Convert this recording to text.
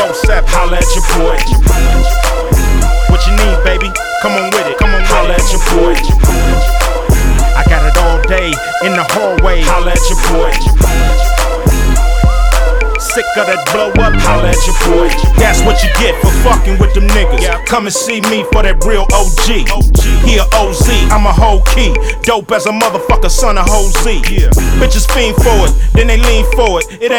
4-7. Holla at your boy. What you need, baby? Come on with it. Come on, holla at your boy. I got it all day in the hallway. Holla at your boy. Sick of that blow up, holla at your boy. That's what you get for fucking with them niggas. Come and see me for that real OG. He a OZ, I'm a whole key. Dope as a motherfucker, son of Hosey. Bitches fiend for it, then they lean for it. It ain't